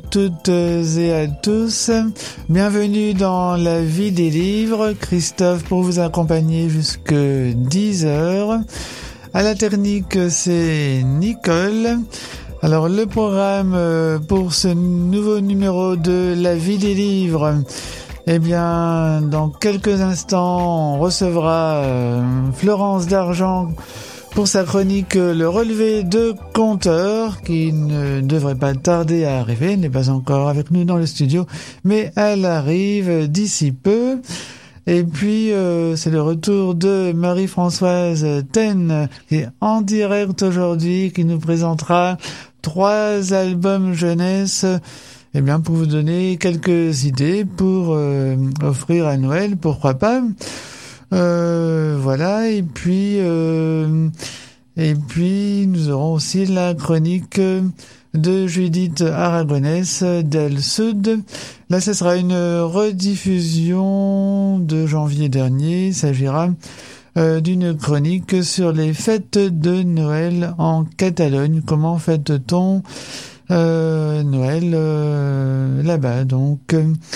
toutes et à tous. Bienvenue dans la vie des livres. Christophe pour vous accompagner jusque 10h. À la technique, c'est Nicole. Alors le programme pour ce nouveau numéro de la vie des livres, eh bien dans quelques instants on recevra Florence Dargent pour sa chronique Le relevé de compteur qui ne devrait pas tarder à arriver, elle n'est pas encore avec nous dans le studio mais elle arrive d'ici peu. Et puis, c'est le retour de Marie-Françoise Ten, qui est en direct aujourd'hui, qui nous présentera 3 albums jeunesse, eh bien, pour vous donner quelques idées pour offrir à Noël, pourquoi pas. Voilà, et puis, nous aurons aussi la chronique de Judith Aragonès d'El Sud. Là, ce sera une rediffusion de janvier dernier. Il s'agira d'une chronique sur les fêtes de Noël en Catalogne. Comment fête-t-on Noël là-bas, donc.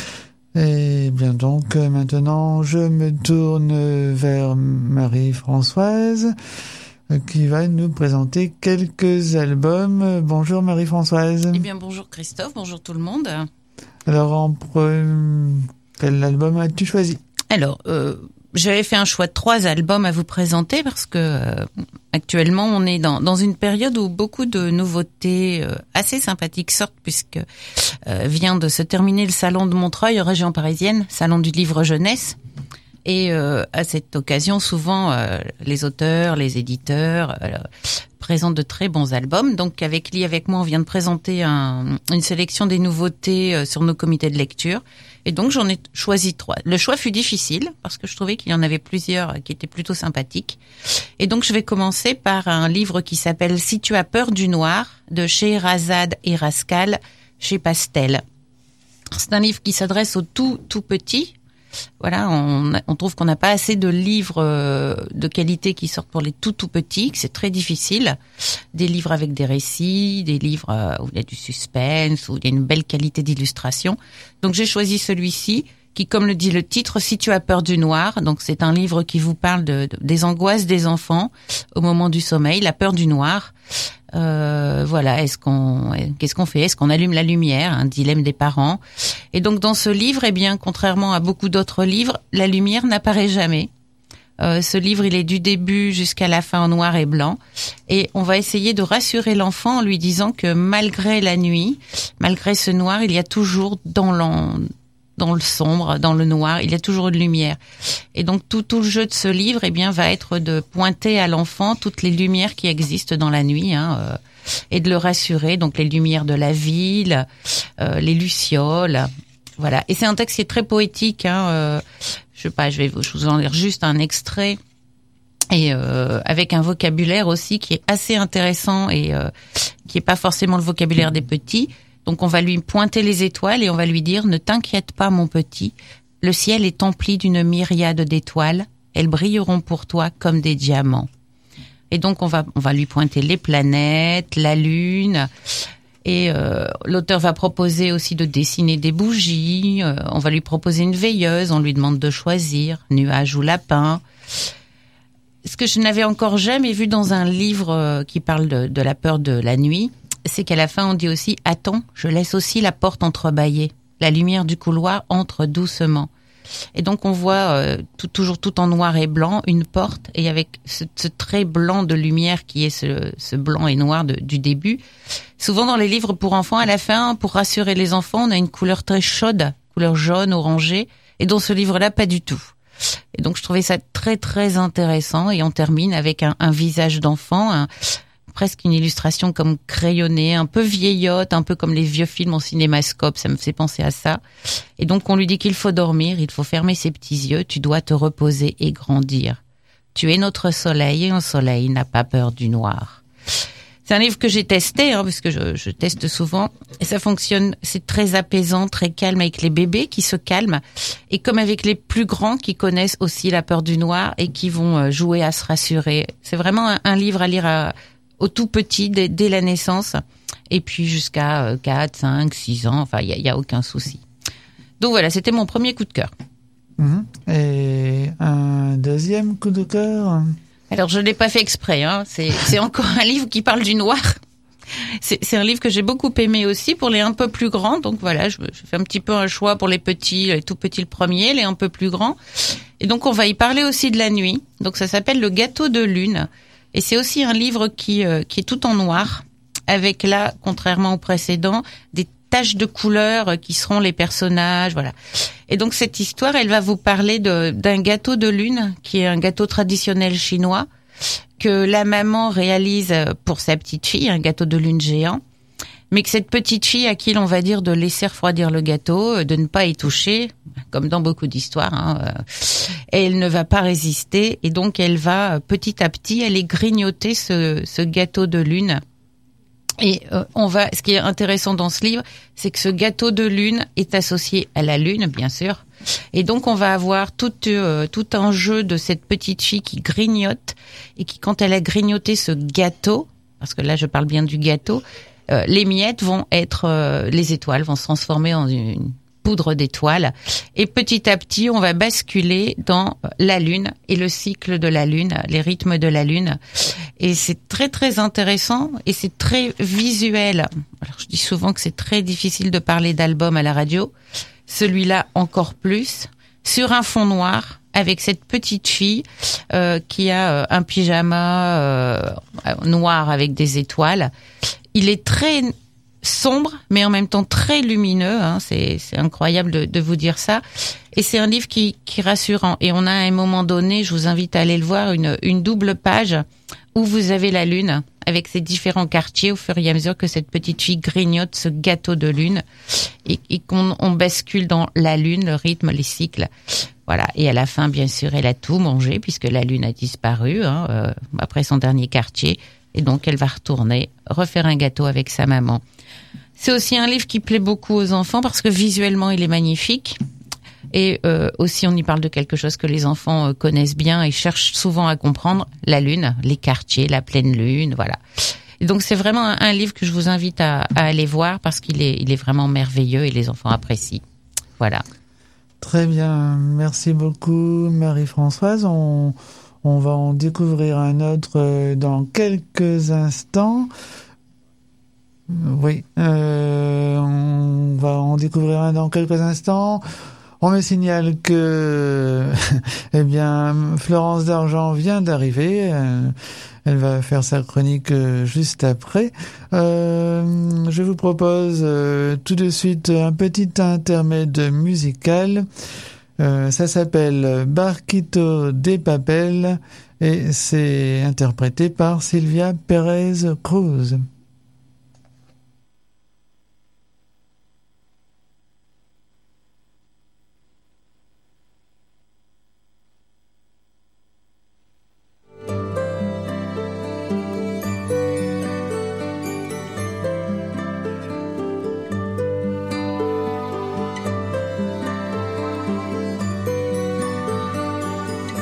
Et bien donc, maintenant, je me tourne vers Marie-Françoise qui va nous présenter quelques albums. Bonjour Marie-Françoise. Eh bien bonjour Christophe, bonjour tout le monde. Alors quel album as-tu choisi? Alors, j'avais fait un choix de 3 albums à vous présenter parce que actuellement on est dans une période où beaucoup de nouveautés assez sympathiques sortent puisque vient de se terminer le salon de Montreuil en région parisienne, salon du livre jeunesse. Et à cette occasion, souvent, les auteurs, les éditeurs présentent de très bons albums. Donc, avec moi, on vient de présenter une sélection des nouveautés sur nos comités de lecture. Et donc, j'en ai choisi 3. Le choix fut difficile parce que je trouvais qu'il y en avait plusieurs qui étaient plutôt sympathiques. Et donc, je vais commencer par un livre qui s'appelle « Si tu as peur du noir » de Scheherazade et Rascal chez Pastel. C'est un livre qui s'adresse aux tout petits. Voilà, on trouve qu'on n'a pas assez de livres de qualité qui sortent pour les tout petits, que c'est très difficile. Des livres avec des récits, des livres où il y a du suspense, où il y a une belle qualité d'illustration. Donc j'ai choisi celui-ci qui, comme le dit le titre, Si tu as peur du noir. Donc c'est un livre qui vous parle des angoisses des enfants au moment du sommeil, la peur du noir. Voilà, qu'est-ce qu'on fait? Est-ce qu'on allume la lumière? Un dilemme des parents. Et donc dans ce livre, eh bien, contrairement à beaucoup d'autres livres, la lumière n'apparaît jamais. Ce livre, il est du début jusqu'à la fin en noir et blanc. Et on va essayer de rassurer l'enfant en lui disant que malgré la nuit, malgré ce noir, il y a toujours dans le sombre, dans le noir, il y a toujours une lumière. Et donc tout le jeu de ce livre, eh bien, va être de pointer à l'enfant toutes les lumières qui existent dans la nuit, et de le rassurer. Donc les lumières de la ville, les lucioles, voilà. Et c'est un texte qui est très poétique. Je sais pas, je vous en lire juste un extrait. Et avec un vocabulaire aussi qui est assez intéressant et qui est pas forcément le vocabulaire des petits. Donc on va lui pointer les étoiles et on va lui dire « Ne t'inquiète pas mon petit, le ciel est empli d'une myriade d'étoiles, elles brilleront pour toi comme des diamants. » Et donc on va lui pointer les planètes, la lune, et l'auteur va proposer aussi de dessiner des bougies, on va lui proposer une veilleuse, on lui demande de choisir, nuage ou lapin. Ce que je n'avais encore jamais vu dans un livre qui parle de la peur de la nuit, c'est qu'à la fin, on dit aussi « Attends, je laisse aussi la porte entrebâillée. La lumière du couloir entre doucement. » Et donc, on voit toujours tout en noir et blanc, une porte, et avec ce trait blanc de lumière qui est ce blanc et noir du début. Souvent, dans les livres pour enfants, à la fin, pour rassurer les enfants, on a une couleur très chaude, couleur jaune, orangée, et dans ce livre-là, pas du tout. Et donc, je trouvais ça très, très intéressant, et on termine avec un visage d'enfant, presque une illustration comme crayonnée, un peu vieillotte, un peu comme les vieux films en cinémascope, ça me fait penser à ça. Et donc on lui dit qu'il faut dormir, il faut fermer ses petits yeux, tu dois te reposer et grandir. Tu es notre soleil et un soleil n'a pas peur du noir. C'est un livre que j'ai testé, parce que je teste souvent, et ça fonctionne, c'est très apaisant, très calme avec les bébés qui se calment, et comme avec les plus grands qui connaissent aussi la peur du noir et qui vont jouer à se rassurer. C'est vraiment un livre à lire aux tout petits dès la naissance. et puis jusqu'à 4, 5, 6 ans. Enfin, il y a aucun souci. Donc voilà, c'était mon premier coup de cœur. Et un deuxième coup de cœur? Alors, je l'ai pas fait exprès, hein. C'est encore un livre qui parle du noir. C'est un livre que j'ai beaucoup aimé aussi pour les un peu plus grands. Donc voilà, je fais un petit peu un choix pour les petits, les tout petits le premier, les un peu plus grands. Et donc, on va y parler aussi de la nuit. Donc, ça s'appelle Le Gâteau de Lune. Et c'est aussi un livre qui est tout en noir, avec là, contrairement au précédent, des taches de couleurs qui seront les personnages, voilà. Et donc cette histoire, elle va vous parler d'un gâteau de lune, qui est un gâteau traditionnel chinois, que la maman réalise pour sa petite fille, un gâteau de lune géant, mais que cette petite fille à qui l'on va dire de laisser refroidir le gâteau, de ne pas y toucher, comme dans beaucoup d'histoires, hein, et elle ne va pas résister, et donc elle va petit à petit aller grignoter ce gâteau de lune. Et ce qui est intéressant dans ce livre, c'est que ce gâteau de lune est associé à la lune, bien sûr. Et donc, on va avoir tout un jeu de cette petite fille qui grignote et qui, quand elle a grignoté ce gâteau, parce que là, je parle bien du gâteau, les miettes vont être, les étoiles vont se transformer en une poudre d'étoiles. Et petit à petit, on va basculer dans la lune et le cycle de la lune, les rythmes de la lune. Et c'est très, très intéressant et c'est très visuel. Alors, je dis souvent que c'est très difficile de parler d'album à la radio. Celui-là, encore plus. Sur un fond noir, avec cette petite fille qui a un pyjama noir avec des étoiles. Il est très sombre, mais en même temps très lumineux. Hein. C'est incroyable de vous dire ça. Et c'est un livre qui est rassurant. Et on a à un moment donné, je vous invite à aller le voir, une double page où vous avez la lune avec ses différents quartiers au fur et à mesure que cette petite fille grignote ce gâteau de lune et qu'on bascule dans la lune, le rythme, les cycles. Voilà. Et à la fin, bien sûr, elle a tout mangé puisque la lune a disparu après son dernier quartier. Et donc, elle va retourner, refaire un gâteau avec sa maman. C'est aussi un livre qui plaît beaucoup aux enfants parce que visuellement, il est magnifique. Et aussi, on y parle de quelque chose que les enfants connaissent bien et cherchent souvent à comprendre, la lune, les quartiers, la pleine lune, voilà. Et donc, c'est vraiment un livre que je vous invite à aller voir parce qu'il est vraiment merveilleux et les enfants apprécient. Voilà. Très bien, merci beaucoup Marie-Françoise. On va en découvrir un autre dans quelques instants. Oui, on va en découvrir un dans quelques instants. On me signale que, eh bien, Florence Dargent vient d'arriver. Elle va faire sa chronique juste après. Je vous propose tout de suite un petit intermède musical. Ça s'appelle Barquito de Papel et c'est interprété par Silvia Pérez Cruz.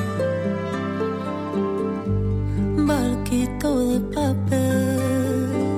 Barquito de papel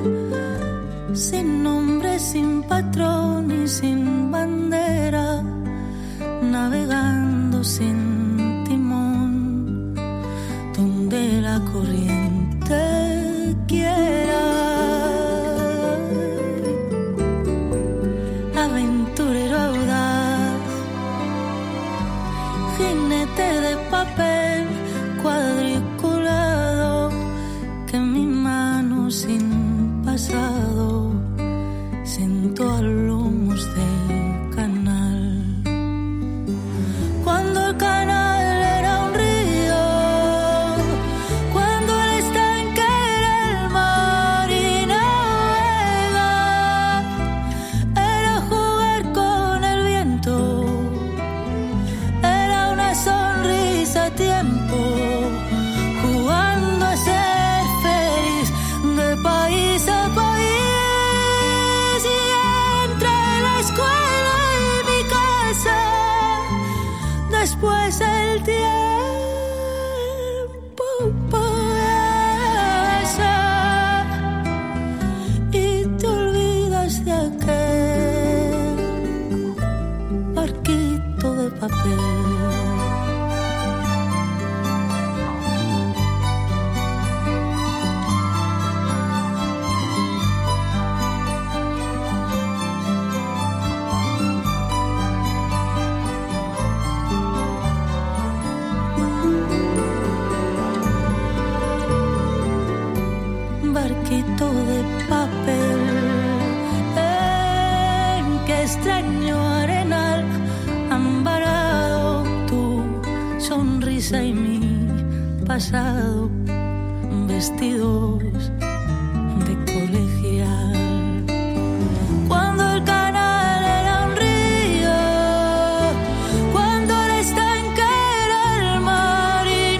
mi pasado, vestidos de colegial. Cuando el canal era un río, cuando el estanque era el mar y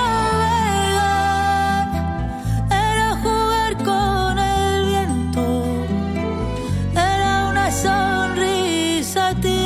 navegar era jugar con el viento, era una sonrisa a tiempo.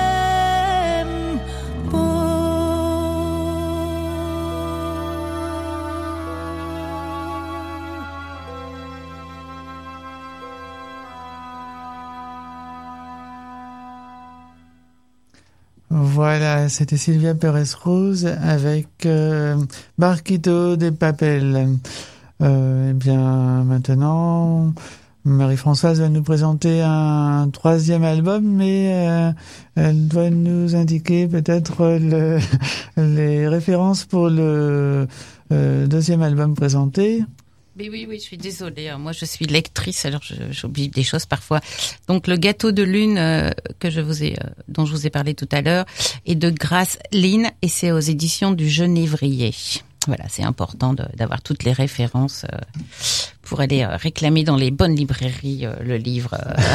Voilà, c'était Sylvia Pérez-Rose avec Barquito de Papel. Eh bien, maintenant, Marie-Françoise va nous présenter un troisième album, mais elle doit nous indiquer peut-être les références pour le deuxième album présenté. Mais oui, je suis désolée. Moi, je suis lectrice, alors j'oublie des choses parfois. Donc, le gâteau de lune dont je vous ai parlé tout à l'heure, est de Grace Lynn et c'est aux éditions du Genévrier. Voilà, c'est important d'avoir toutes les références pour aller réclamer dans les bonnes librairies le livre.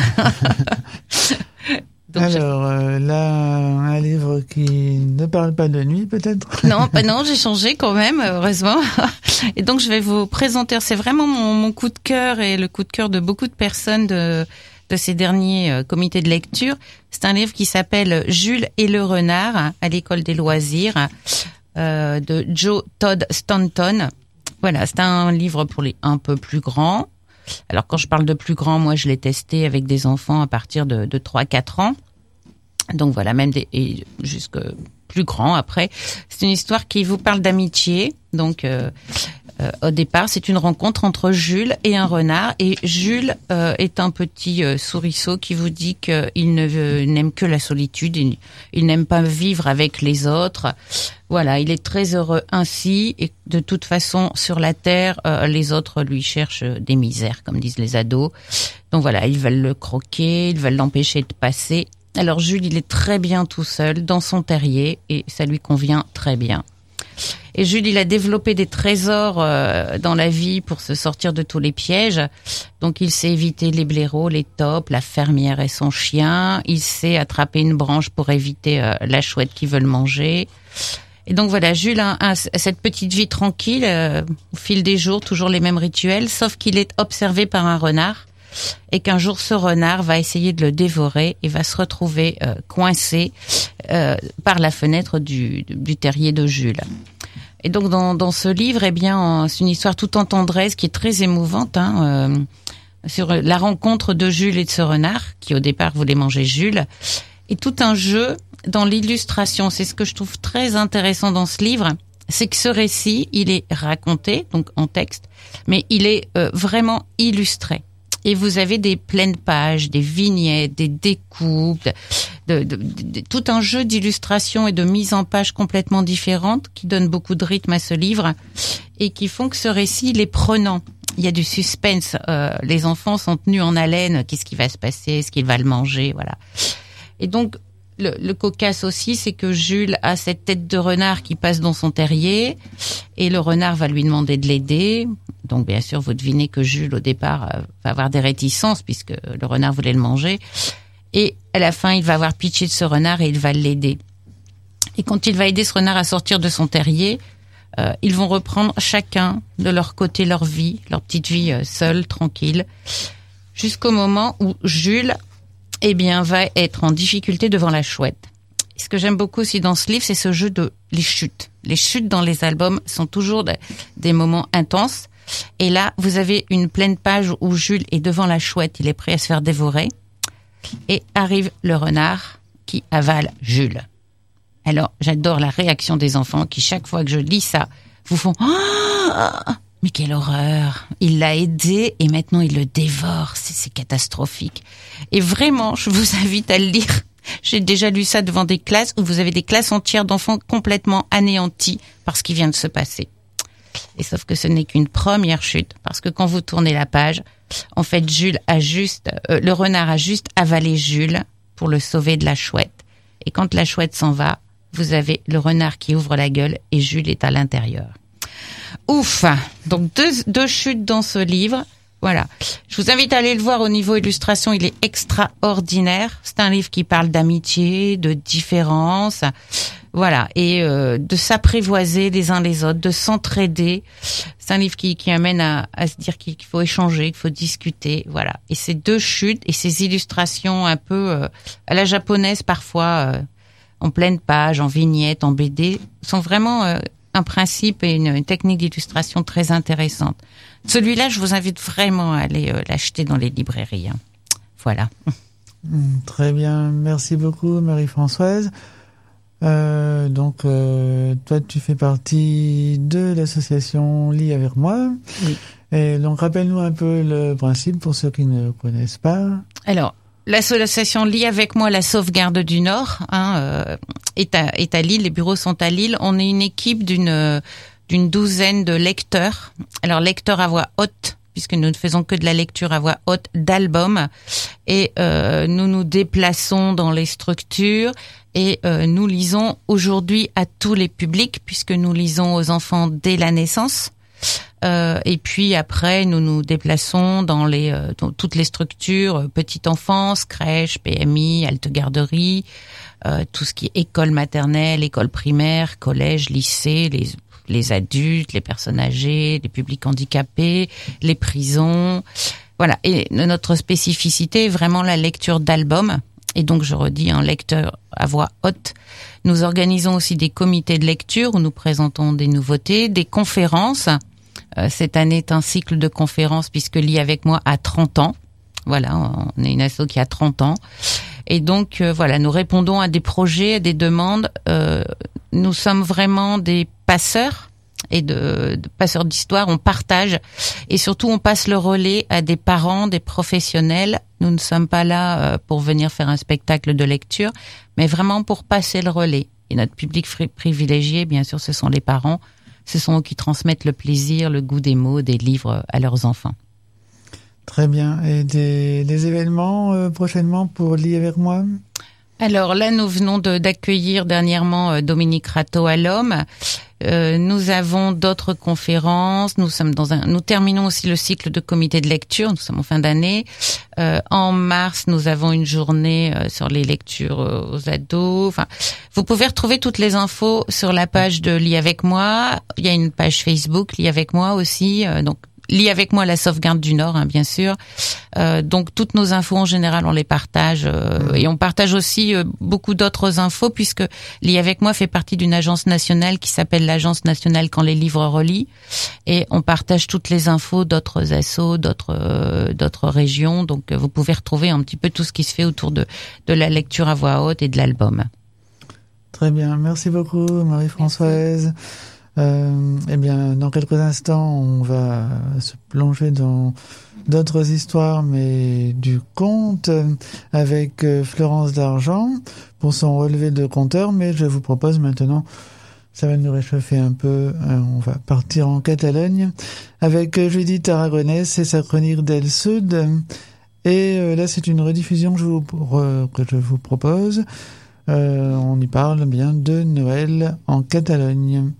Donc alors, là, un livre qui ne parle pas de nuit, peut-être? Non, j'ai changé quand même, heureusement. Et donc, je vais vous présenter, c'est vraiment mon coup de cœur et le coup de cœur de beaucoup de personnes de ces derniers comités de lecture. C'est un livre qui s'appelle Jules et le renard à l'école des loisirs de Joe Todd Stanton. Voilà, c'est un livre pour les un peu plus grands. Alors, quand je parle de plus grands, moi, je l'ai testé avec des enfants à partir de 3-4 ans. Donc voilà, même et jusque plus grands après. C'est une histoire qui vous parle d'amitié. Donc, au départ, c'est une rencontre entre Jules et un renard. Et Jules est un petit souriceau qui vous dit qu'il n'aime que la solitude. Il n'aime pas vivre avec les autres. Voilà, il est très heureux ainsi. Et de toute façon, sur la terre, les autres lui cherchent des misères, comme disent les ados. Donc voilà, ils veulent le croquer, ils veulent l'empêcher de passer. Alors Jules, il est très bien tout seul dans son terrier et ça lui convient très bien. Et Jules, il a développé des trésors dans la vie pour se sortir de tous les pièges. Donc il sait éviter les blaireaux, les taupes, la fermière et son chien. Il sait attraper une branche pour éviter la chouette qui veut le manger. Et donc voilà, Jules a cette petite vie tranquille au fil des jours, toujours les mêmes rituels, sauf qu'il est observé par un renard. Et qu'un jour ce renard va essayer de le dévorer et va se retrouver coincé par la fenêtre du terrier de Jules. Et donc dans ce livre, eh bien, c'est une histoire tout en tendresse qui est très émouvante sur la rencontre de Jules et de ce renard qui au départ voulait manger Jules. Et tout un jeu dans l'illustration. C'est ce que je trouve très intéressant dans ce livre. C'est que ce récit, il est raconté, donc en texte, mais il est vraiment illustré. Et vous avez des pleines pages, des vignettes, des découpes, tout un jeu d'illustration et de mise en page complètement différentes qui donnent beaucoup de rythme à ce livre et qui font que ce récit, il est prenant. Il y a du suspense. Les enfants sont tenus en haleine. Qu'est-ce qui va se passer? Est-ce qu'il va le manger? Voilà. Et donc, le cocasse aussi, c'est que Jules a cette tête de renard qui passe dans son terrier et le renard va lui demander de l'aider. Donc, bien sûr, vous devinez que Jules, au départ, va avoir des réticences puisque le renard voulait le manger. Et à la fin, il va avoir pitié de ce renard et il va l'aider. Et quand il va aider ce renard à sortir de son terrier, ils vont reprendre chacun de leur côté leur vie, leur petite vie seule, tranquille, jusqu'au moment où Jules, eh bien, va être en difficulté devant la chouette. Et ce que j'aime beaucoup aussi dans ce livre, c'est ce jeu de les chutes. Les chutes dans les albums sont toujours des moments intenses. Et là, vous avez une pleine page où Jules est devant la chouette, il est prêt à se faire dévorer. Et arrive le renard qui avale Jules. Alors, j'adore la réaction des enfants qui, chaque fois que je lis ça, vous font « Oh, mais quelle horreur! Il l'a aidé et maintenant il le dévore. C'est catastrophique. » Et vraiment, je vous invite à le lire. J'ai déjà lu ça devant des classes où vous avez des classes entières d'enfants complètement anéantis par ce qui vient de se passer. Et sauf que ce n'est qu'une première chute, parce que quand vous tournez la page, en fait, le renard a juste avalé Jules pour le sauver de la chouette. Et quand la chouette s'en va, vous avez le renard qui ouvre la gueule et Jules est à l'intérieur. Ouf! Donc deux chutes dans ce livre. Voilà. Je vous invite à aller le voir au niveau illustration, il est extraordinaire. C'est un livre qui parle d'amitié, de différence, voilà, et de s'apprivoiser les uns les autres, de s'entraider. C'est un livre qui amène à se dire qu'il faut échanger, qu'il faut discuter, voilà. Et ces deux chutes et ces illustrations un peu à la japonaise parfois, en pleine page, en vignette, en BD, sont vraiment un principe et une technique d'illustration très intéressante. Celui-là, je vous invite vraiment à aller l'acheter dans les librairies. Hein. Voilà. Très bien, merci beaucoup Marie-Françoise. Donc, toi, tu fais partie de l'association Lis avec moi. Oui. Et donc, rappelle-nous un peu le principe pour ceux qui ne connaissent pas. Alors, l'association Lis avec moi, la sauvegarde du Nord, est à Lille. Les bureaux sont à Lille. On est une équipe d'une douzaine de lecteurs. Alors, lecteurs à voix haute, puisque nous ne faisons que de la lecture à voix haute d'albums. Et nous nous déplaçons dans les structures et nous lisons aujourd'hui à tous les publics, puisque nous lisons aux enfants dès la naissance. Et puis après, nous nous déplaçons dans toutes les structures, petite enfance, crèche, PMI, halte garderie, tout ce qui est école maternelle, école primaire, collège, lycée, les adultes, les personnes âgées, les publics handicapés, les prisons. Voilà. Et notre spécificité est vraiment la lecture d'albums. Et donc, je redis, un lecteur à voix haute. Nous organisons aussi des comités de lecture où nous présentons des nouveautés, des conférences. Cette année est un cycle de conférences puisque Lis avec moi a 30 ans. Voilà, on est une asso qui a 30 ans. Et donc, voilà, nous répondons à des projets, à des demandes. Nous sommes vraiment des passeurs et de passeurs d'histoire. On partage et surtout, on passe le relais à des parents, des professionnels. Nous ne sommes pas là pour venir faire un spectacle de lecture, mais vraiment pour passer le relais. Et notre public privilégié, bien sûr, ce sont les parents. Ce sont eux qui transmettent le plaisir, le goût des mots, des livres à leurs enfants. Très bien. Et des événements prochainement pour Lis avec moi? Alors là, nous venons d'accueillir dernièrement Dominique Rateau à l'Homme. Nous avons d'autres conférences. Nous terminons aussi le cycle de comité de lecture. Nous sommes en fin d'année. En mars, nous avons une journée sur les lectures aux ados. Enfin, vous pouvez retrouver toutes les infos sur la page de Lis avec moi. Il y a une page Facebook Lis avec moi aussi. Donc Lis avec moi, la sauvegarde du Nord, hein, bien sûr. Donc toutes nos infos en général, on les partage et on partage aussi beaucoup d'autres infos puisque Lis avec moi fait partie d'une agence nationale qui s'appelle l'Agence nationale Quand les livres relient et on partage toutes les infos d'autres assos, d'autres régions. Donc vous pouvez retrouver un petit peu tout ce qui se fait autour de la lecture à voix haute et de l'album. Très bien, merci beaucoup Marie-Françoise. Eh bien, dans quelques instants, on va se plonger dans d'autres histoires, mais du conte, avec Florence d'Argent pour son relevé de conteur. Mais je vous propose maintenant, ça va nous réchauffer un peu, on va partir en Catalogne avec Judith Aragonès et sa chronique d'El Sud. Et là, c'est une rediffusion que je vous propose. On y parle bien de Noël en Catalogne.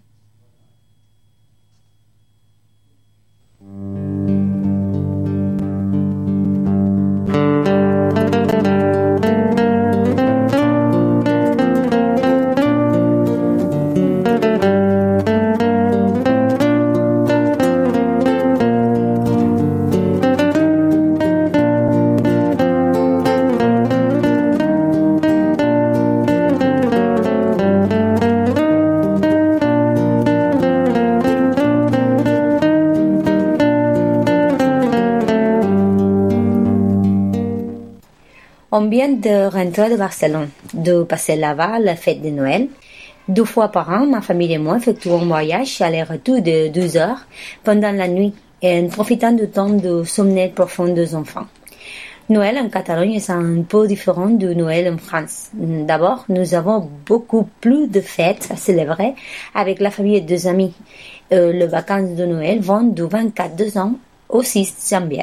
On vient de rentrer de Barcelone, de passer là-bas la fête de Noël. 2 fois par an, ma famille et moi effectuons un voyage aller-retour de 12 heures pendant la nuit, en profitant du temps de sommeil profond des enfants. Noël en Catalogne est un peu différent de Noël en France. D'abord, nous avons beaucoup plus de fêtes à célébrer avec la famille et des amis. Les vacances de Noël vont du 24 décembre au 6 janvier.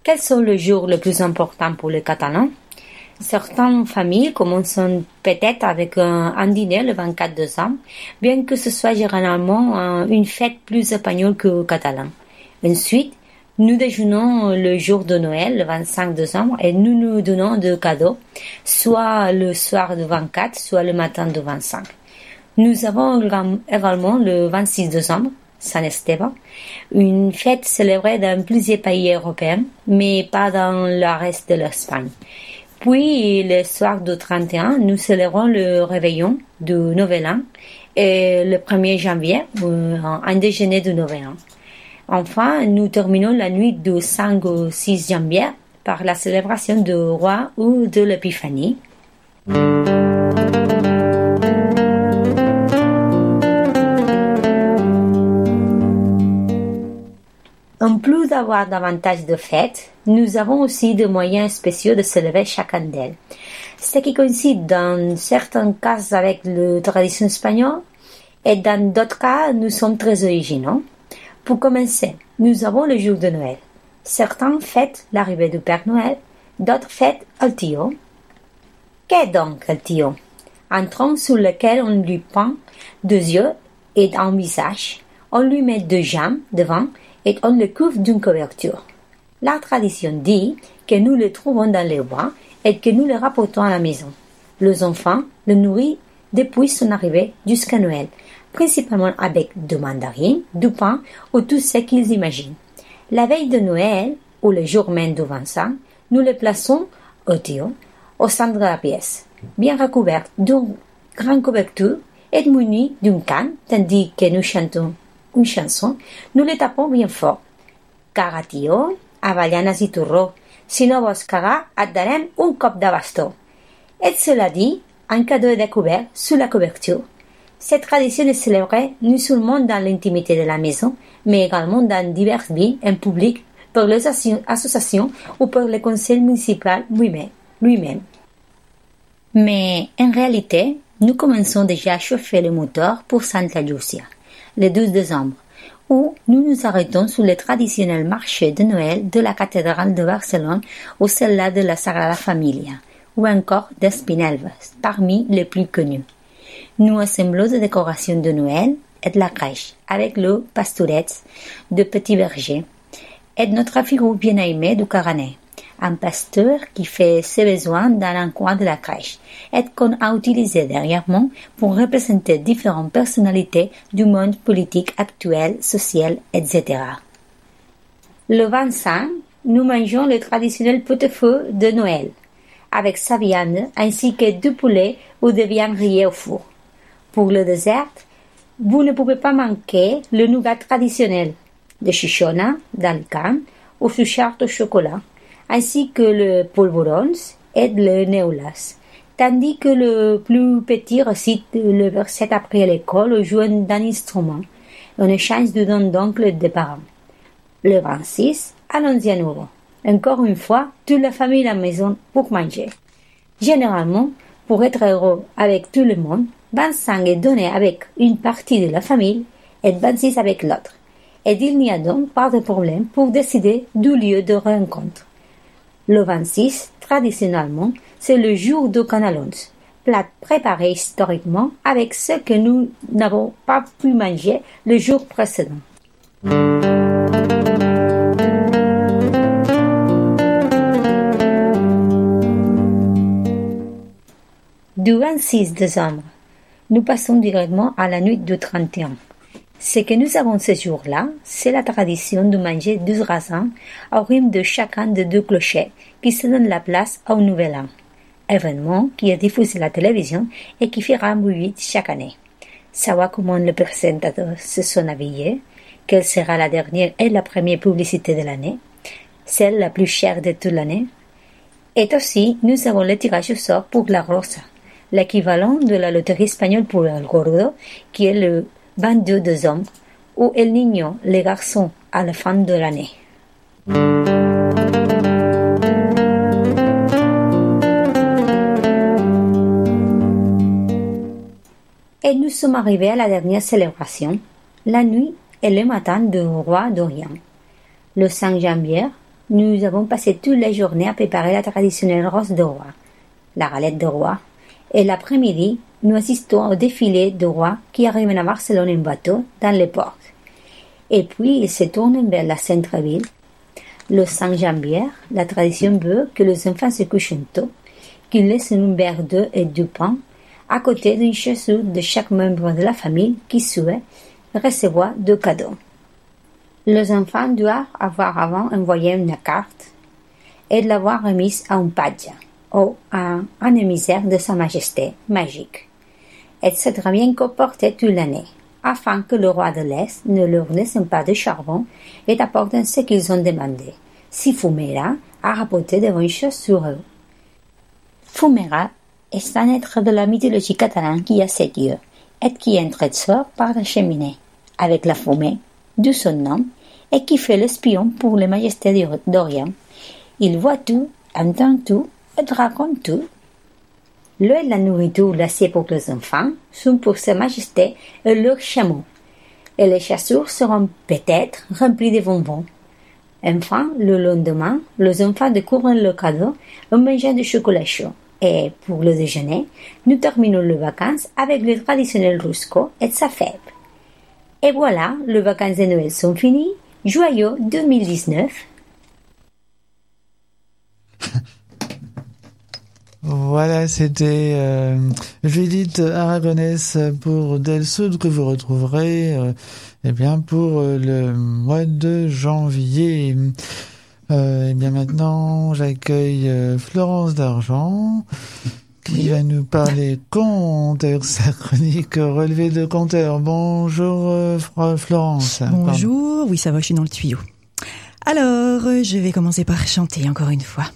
Quels sont les jours les plus importants pour les Catalans? Certaines familles commencent peut-être avec un dîner le 24 décembre, bien que ce soit généralement une fête plus espagnole que catalane. Ensuite, nous déjeunons le jour de Noël, le 25 décembre, et nous nous donnons des cadeaux, soit le soir du 24, soit le matin du 25. Nous avons également le 26 décembre, San Esteban, une fête célébrée dans plusieurs pays européens, mais pas dans le reste de l'Espagne. Puis, le soir du 31, nous célébrons le réveillon du Nouvel An et le 1er janvier, un déjeuner du Nouvel An. Enfin, nous terminons la nuit du 5 au 6 janvier par la célébration du roi ou de l'épiphanie. En plus d'avoir davantage de fêtes, nous avons aussi des moyens spéciaux de célébrer chacun d'elles. Ce qui coïncide dans certains cas avec la tradition espagnole et dans d'autres cas, nous sommes très originaux. Pour commencer, nous avons le jour de Noël. Certains fêtent l'arrivée du Père Noël, d'autres fêtent el Tío. Qu'est donc el Tío? Un tronc sur lequel on lui peint deux yeux et un visage. On lui met deux jambes devant et on le couvre d'une couverture. La tradition dit que nous le trouvons dans les bois et que nous le rapportons à la maison. Les enfants le nourrissent depuis son arrivée jusqu'à Noël, principalement avec des mandarines, du pain ou tout ce qu'ils imaginent. La veille de Noël, ou le jour même du 25, nous le plaçons au Tío, au centre de la pièce, bien recouvert d'une grande couverture et muni d'une canne, tandis que nous chantons une chanson, nous le tapons bien fort. Car a Tío, avellanes i torró, si no vols cagar, et darem un cop de bastó. Et cela dit, un cadeau est découvert sous la couverture. Cette tradition est célébrée non seulement dans l'intimité de la maison, mais également dans diverses villes en public, par les associations ou par le conseil municipal lui-même. Mais en réalité, nous commençons déjà à chauffer le moteur pour Santa Lucia, le 12 décembre, où nous nous arrêtons sur le traditionnel marché de Noël de la cathédrale de Barcelone ou celle-là de la Sagrada Familia, ou encore d'Espinelves, parmi les plus connus. Nous assemblons des décorations de Noël et de la crèche, avec le pastoret de petits bergers, et notre figure bien aimée du Caranet, un pasteur qui fait ses besoins dans un coin de la crèche, et qu'on a utilisé dernièrement pour représenter différentes personnalités du monde politique actuel, social, etc. Le 25, nous mangeons le traditionnel pot-au-feu de Noël, avec sa viande ainsi que du poulet ou de viande grillée au four. Pour le dessert, vous ne pouvez pas manquer le nougat traditionnel, de Chichona, d'Alcan ou Suchard au chocolat, ainsi que le polvorons et le neulas, tandis que le plus petit récite le verset après l'école au jouant d'un instrument, en échange de dons d'oncles et de parents. Le 26, allons-y à nouveau. Encore une fois, toute la famille à la maison pour manger. Généralement, pour être heureux avec tout le monde, 25 est donné avec une partie de la famille et 26 avec l'autre. Et il n'y a donc pas de problème pour décider du lieu de rencontre. Le 26, traditionnellement, c'est le jour de canelons, plat préparé historiquement avec ce que nous n'avons pas pu manger le jour précédent. Du 26 décembre, nous passons directement à la nuit du 31. Ce que nous avons ce jour-là, c'est la tradition de manger 12 raisins au rythme de chacun des deux clochers qui se donnent la place au Nouvel An, événement qui est diffusé à la télévision et qui fera bruit chaque année. Savoir comment les présentateurs se sont habillés, quelle sera la dernière et la première publicité de l'année, celle la plus chère de toute l'année. Et aussi, nous avons le tirage au sort pour la Rosa, l'équivalent de la loterie espagnole pour el Gordo, qui est le 22 décembre, ou El Niño, les garçons, à la fin de l'année. Et nous sommes arrivés à la dernière célébration, la nuit et le matin du roi d'Orient. Le 5 janvier, nous avons passé toute la journée à préparer la traditionnelle rose de roi, la galette de roi, et l'après-midi, nous assistons au défilé de rois qui arrivent à Barcelone en bateau dans les ports. Et puis, ils se tournent vers la centre-ville. Le Saint-Jambière, la tradition veut que les enfants se couchent tôt, qu'ils laissent un verre d'eau et du pain à côté d'une chaise de chaque membre de la famille qui souhaite recevoir de cadeaux. Les enfants doivent avoir avant envoyé une carte et de l'avoir remise à un page ou à un émissaire de Sa Majesté magique. Et se sera bien comporté toute l'année, afin que le roi de l'Est ne leur laisse pas de charbon et apporte ce qu'ils ont demandé. Si Fumera a rapporté de bonnes choses sur eux. Fumera est un être de la mythologie catalane qui a 7 yeux et qui entre et sort par la cheminée, avec la fumée, d'où son nom, et qui fait l'espion pour les majestés d'Orient. Il voit tout, entend tout et raconte tout. L'eau et la nourriture laissée pour les enfants sont pour Sa Majesté et leurs chameaux, et les chasseurs seront peut-être remplis de bonbons. Enfin, le lendemain, les enfants découvrent le cadeau en mangeant du chocolat chaud. Et pour le déjeuner, nous terminons les vacances avec le traditionnel roscoe et sa fève. Et voilà, les vacances de Noël sont finies. Joyeux 2019. Voilà, c'était Judith Aragonès pour Del Sud que vous retrouverez pour le mois de janvier. Et bien maintenant, j'accueille Florence d'Argent qui va nous parler contes avec sa chronique relevée de compteurs. Bonjour Florence. Bonjour, pardon. Oui ça va, je suis dans le tuyau. Alors, je vais commencer par chanter encore une fois.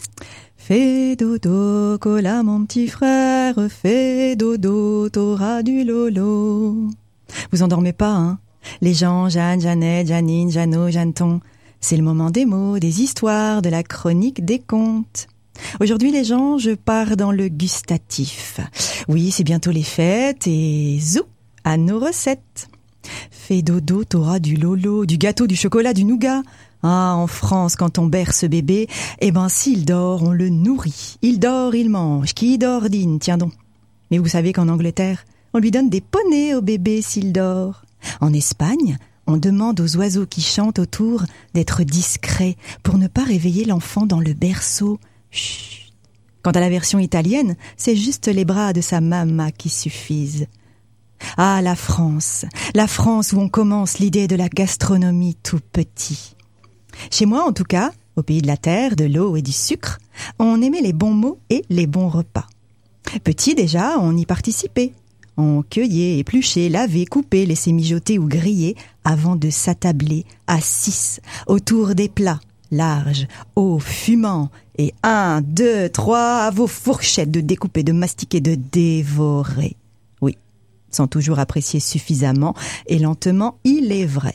Fais dodo, cola mon petit frère, fais dodo, t'auras du lolo. Vous endormez pas, hein? Les gens, Jeanne, Jeannette, Janine, Jeannot, Jeanneton. C'est le moment des mots, des histoires, de la chronique des contes. Aujourd'hui les gens, je pars dans le gustatif. Oui, c'est bientôt les fêtes et zou, à nos recettes. Fais dodo, t'auras du lolo, du gâteau, du chocolat, du nougat. Ah, en France, quand on berce bébé, s'il dort, on le nourrit. Il dort, il mange. Qui dort dîne, tiens donc. Mais vous savez qu'en Angleterre, on lui donne des poneys au bébé s'il dort. En Espagne, on demande aux oiseaux qui chantent autour d'être discrets pour ne pas réveiller l'enfant dans le berceau. Chut. Quant à la version italienne, c'est juste les bras de sa mama qui suffisent. Ah, la France où on commence l'idée de la gastronomie tout petit. Chez moi, en tout cas, au pays de la terre, de l'eau et du sucre, on aimait les bons mots et les bons repas. Petit déjà, on y participait. On cueillait, épluchait, lavait, coupait, laissait mijoter ou griller avant de s'attabler à 6 autour des plats larges, hauts, fumants et 1, 2, 3 à vos fourchettes de découper, de mastiquer, de dévorer. Oui, sans toujours apprécier suffisamment et lentement, il est vrai.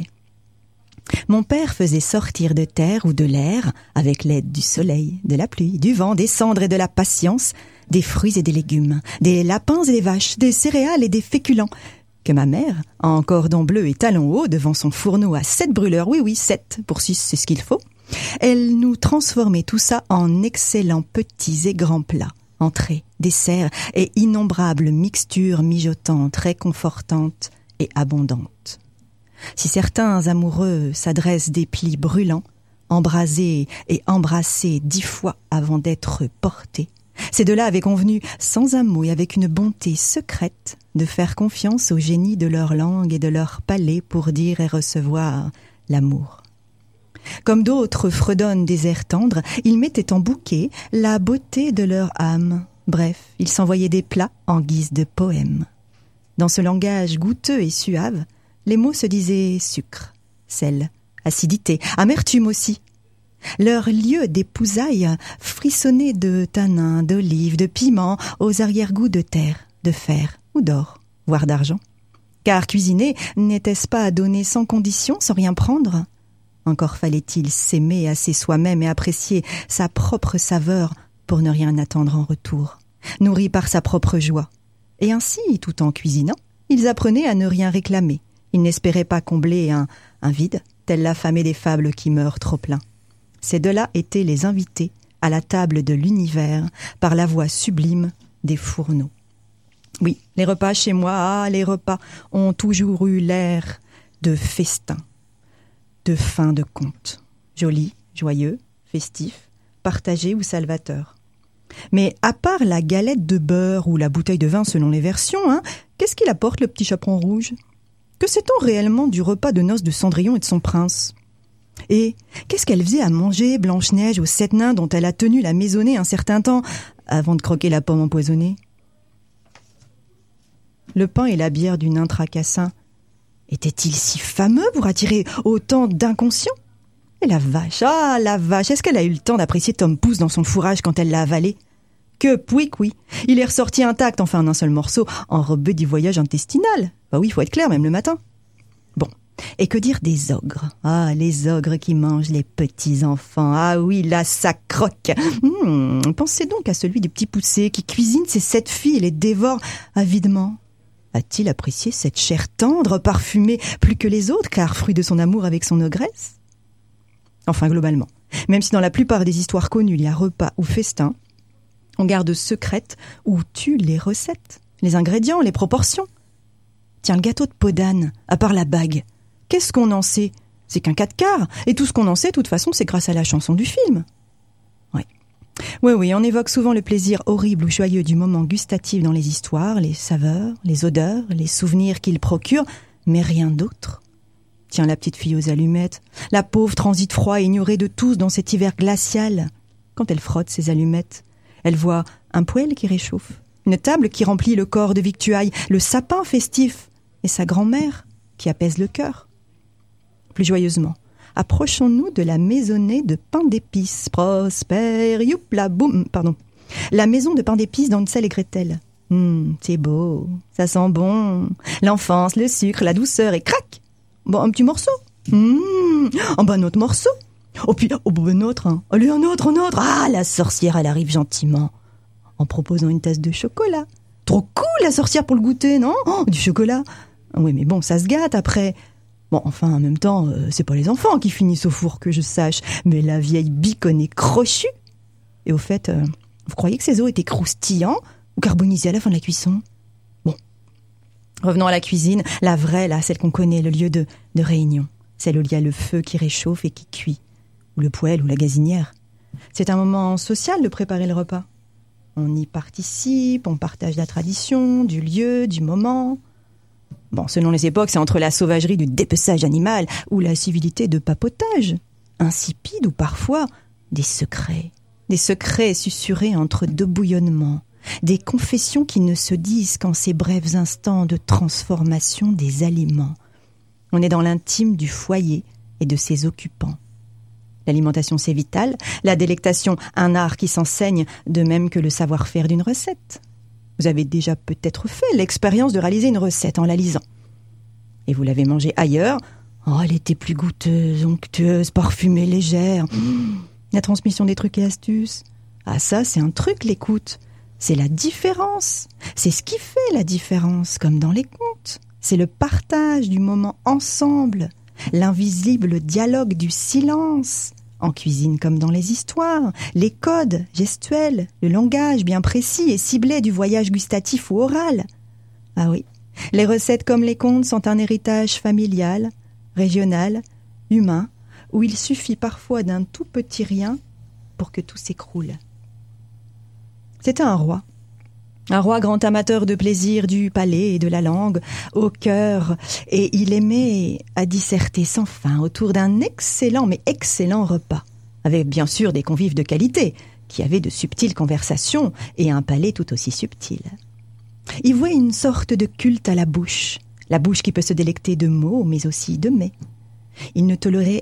Mon père faisait sortir de terre ou de l'air, avec l'aide du soleil, de la pluie, du vent, des cendres et de la patience, des fruits et des légumes, des lapins et des vaches, des céréales et des féculents, que ma mère, en cordon bleu et talons hauts devant son fourneau à 7 brûleurs, oui, 7, pour 6 c'est ce qu'il faut, elle nous transformait tout ça en excellents petits et grands plats, entrées, desserts et innombrables mixtures mijotantes, réconfortantes et abondantes. Si certains amoureux s'adressent des plis brûlants, embrasés et embrassés 10 fois avant d'être portés, ces deux-là avaient convenu, sans un mot et avec une bonté secrète, de faire confiance au génie de leur langue et de leur palais pour dire et recevoir l'amour. Comme d'autres fredonnent des airs tendres, ils mettaient en bouquet la beauté de leur âme. Bref, ils s'envoyaient des plats en guise de poèmes. Dans ce langage goûteux et suave, les mots se disaient sucre, sel, acidité, amertume aussi. Leurs lieux d'épousailles frissonnaient de tanin, d'olive, de piment, aux arrière-goûts de terre, de fer ou d'or, voire d'argent. Car cuisiner, n'était-ce pas à donner sans condition, sans rien prendre ? Encore fallait-il s'aimer assez soi-même et apprécier sa propre saveur pour ne rien attendre en retour, nourri par sa propre joie. Et ainsi, tout en cuisinant, ils apprenaient à ne rien réclamer. Ils n'espéraient pas combler un vide, telle l'affamée des fables qui meurt trop plein. Ces deux-là étaient les invités à la table de l'univers par la voix sublime des fourneaux. Oui, les repas chez moi, les repas ont toujours eu l'air de festin, de fin de compte. Joli, joyeux, festif, partagé ou salvateur. Mais à part la galette de beurre ou la bouteille de vin selon les versions, qu'est-ce qu'il apporte le petit chaperon rouge ? Que sait-on réellement du repas de noces de Cendrillon et de son prince ? Et qu'est-ce qu'elle faisait à manger, Blanche-Neige, aux 7 nains dont elle a tenu la maisonnée un certain temps avant de croquer la pomme empoisonnée ? Le pain et la bière du nain Tracassin étaient-ils si fameux pour attirer autant d'inconscients ? Et la vache, est-ce qu'elle a eu le temps d'apprécier Tom Pouce dans son fourrage quand elle l'a avalé ? Que pouic, oui. Il est ressorti intact, enfin en un seul morceau, enrobé du voyage intestinal. Bah oui, il faut être clair, même le matin. Bon, et que dire des ogres ? Ah, les ogres qui mangent les petits-enfants. Ah oui, là, ça croque. Pensez donc à celui du petit poussé qui cuisine ses 7 filles et les dévore avidement. A-t-il apprécié cette chair tendre, parfumée plus que les autres, car fruit de son amour avec son ogresse ? Enfin, globalement, même si dans la plupart des histoires connues, il y a repas ou festin, on garde secrètes ou tue les recettes, les ingrédients, les proportions. Tiens, le gâteau de peau d'âne, à part la bague, qu'est-ce qu'on en sait ? C'est qu'un 4/4, et tout ce qu'on en sait, de toute façon, c'est grâce à la chanson du film. Oui, on évoque souvent le plaisir horrible ou joyeux du moment gustatif dans les histoires, les saveurs, les odeurs, les souvenirs qu'ils procurent, mais rien d'autre. Tiens, la petite fille aux allumettes, la pauvre transite froid et ignorée de tous dans cet hiver glacial. Quand elle frotte ses allumettes, elle voit un poêle qui réchauffe, une table qui remplit le corps de victuailles, le sapin festif et sa grand-mère qui apaise le cœur. Plus joyeusement, approchons-nous de la maisonnée de pain d'épices. Prosper, youpla, boum, pardon. La maison de pain d'épices d'Hansel et Gretel. C'est beau, ça sent bon. L'enfance, le sucre, la douceur et crac. Bon, un petit morceau. Un autre morceau. Puis, un autre. Allez, un autre. Ah, la sorcière, elle arrive gentiment. En proposant une tasse de chocolat. Trop cool, la sorcière, pour le goûter, non ? Du chocolat. Oui, mais bon, ça se gâte après. Bon, enfin, en même temps, c'est pas les enfants qui finissent au four, que je sache, mais la vieille biconnée crochue. Et au fait, vous croyez que ces os étaient croustillants ou carbonisés à la fin de la cuisson ? Bon. Revenons à la cuisine, la vraie, là, celle qu'on connaît, le lieu de réunion. Celle où il y a le feu qui réchauffe et qui cuit. Ou le poêle ou la gazinière. C'est un moment social de préparer le repas. On y participe, on partage la tradition, du lieu, du moment. Bon, selon les époques, c'est entre la sauvagerie du dépeçage animal ou la civilité de papotage. Insipide ou parfois des secrets. Des secrets susurrés entre 2 bouillonnements. Des confessions qui ne se disent qu'en ces brefs instants de transformation des aliments. On est dans l'intime du foyer et de ses occupants. L'alimentation, c'est vital. La délectation, un art qui s'enseigne, de même que le savoir-faire d'une recette. Vous avez déjà peut-être fait l'expérience de réaliser une recette en la lisant. Et vous l'avez mangée ailleurs. Oh, elle était plus goûteuse, onctueuse, parfumée, légère. La transmission des trucs et astuces. Ah, ça, c'est un truc, l'écoute. C'est la différence. C'est ce qui fait la différence, comme dans les contes. C'est le partage du moment ensemble. L'invisible dialogue du silence. En cuisine comme dans les histoires, les codes gestuels, le langage bien précis et ciblé du voyage gustatif ou oral. Ah oui, les recettes comme les contes sont un héritage familial, régional, humain, où il suffit parfois d'un tout petit rien pour que tout s'écroule. C'était un roi grand amateur de plaisir du palais et de la langue, au cœur, et il aimait à disserter sans fin autour d'un excellent repas, avec bien sûr des convives de qualité, qui avaient de subtiles conversations et un palais tout aussi subtil. Il vouait une sorte de culte à la bouche qui peut se délecter de mots, mais aussi de mets. Il ne tolérait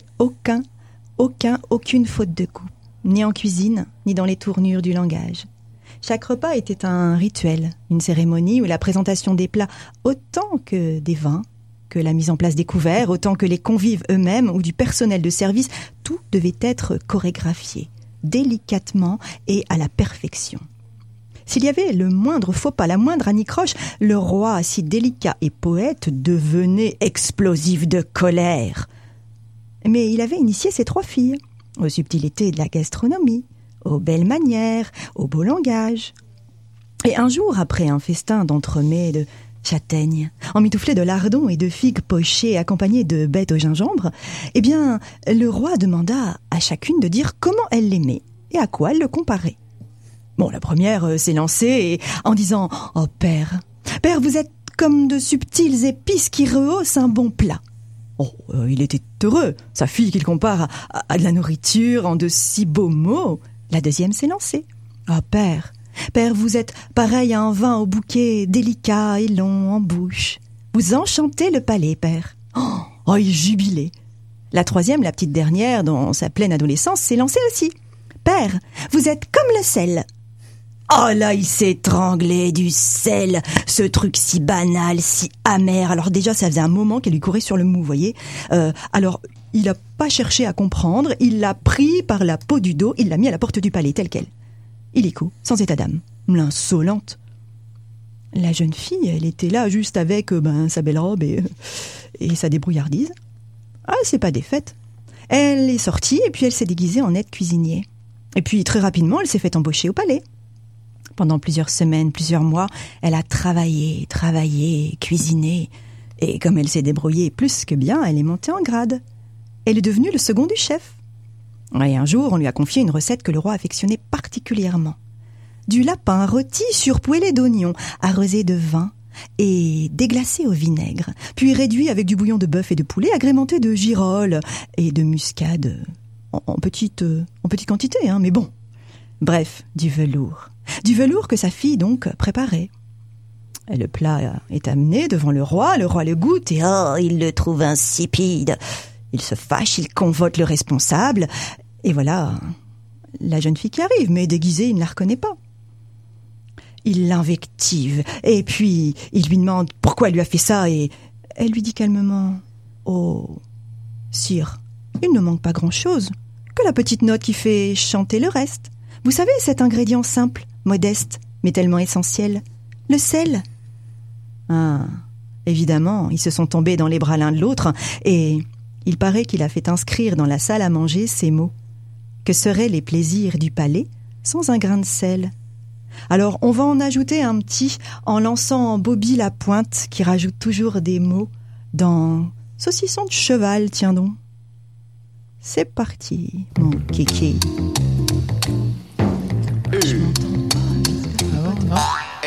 aucune faute de goût, ni en cuisine, ni dans les tournures du langage. Chaque repas était un rituel, une cérémonie où la présentation des plats, autant que des vins, que la mise en place des couverts, autant que les convives eux-mêmes ou du personnel de service, tout devait être chorégraphié, délicatement et à la perfection. S'il y avait le moindre faux pas, la moindre anicroche, le roi, si délicat et poète, devenait explosif de colère. Mais il avait initié ses 3 filles, aux subtilités de la gastronomie, aux belles manières, au beau langage. Et un jour, après un festin d'entremets, de châtaignes, emmitouflés de lardons et de figues pochées accompagnées de bêtes au gingembre, eh bien, le roi demanda à chacune de dire comment elle l'aimait et à quoi elle le comparait. Bon, la première s'est lancée en disant « Oh, père, vous êtes comme de subtiles épices qui rehaussent un bon plat. » Oh, il était heureux, sa fille qu'il compare à de la nourriture en de si beaux mots. La deuxième s'est lancée. « Oh, père, vous êtes pareil à un vin au bouquet délicat et long en bouche. Vous enchantez le palais, père. » Oh, il jubilait. La troisième, la petite dernière, dans sa pleine adolescence, s'est lancée aussi. « Père, vous êtes comme le sel. » Oh là, il s'est étranglé du sel, ce truc si banal, si amer. Alors déjà, ça faisait un moment qu'elle lui courait sur le mou, vous voyez. Alors, il n'a pas cherché à comprendre, il l'a pris par la peau du dos, il l'a mis à la porte du palais, tel quel. Illico, sans état d'âme, l'insolente. La jeune fille, elle était là juste avec sa belle robe et sa débrouillardise. Ah, c'est pas défaite. Elle est sortie et puis elle s'est déguisée en aide cuisinier. Et puis très rapidement, elle s'est fait embaucher au palais. Pendant plusieurs semaines, plusieurs mois, elle a travaillé, cuisiné. Et comme elle s'est débrouillée plus que bien, elle est montée en grade. Elle est devenue le second du chef. Et un jour, on lui a confié une recette que le roi affectionnait particulièrement. Du lapin rôti surpoêlé d'oignons, arrosé de vin et déglacé au vinaigre, puis réduit avec du bouillon de bœuf et de poulet, agrémenté de girolles et de muscade en petite quantité, mais bon. Bref, du velours. Du velours que sa fille, donc, préparait. Et le plat est amené devant le roi le goûte et il le trouve insipide. Il se fâche, il convoite le responsable, et voilà, la jeune fille qui arrive, mais déguisée, il ne la reconnaît pas. Il l'invective, et puis il lui demande pourquoi elle lui a fait ça, et elle lui dit calmement « Oh, sire, il ne manque pas grand-chose, que la petite note qui fait chanter le reste. Vous savez, cet ingrédient simple, modeste, mais tellement essentiel, le sel. » Ah, évidemment, ils se sont tombés dans les bras l'un de l'autre, et il paraît qu'il a fait inscrire dans la salle à manger ces mots. Que seraient les plaisirs du palais sans un grain de sel? Alors, on va en ajouter un petit en lançant Bobby la pointe, qui rajoute toujours des mots dans Saucisson de cheval, tiens donc. C'est parti, mon kiki. Je m'entends pas. Non.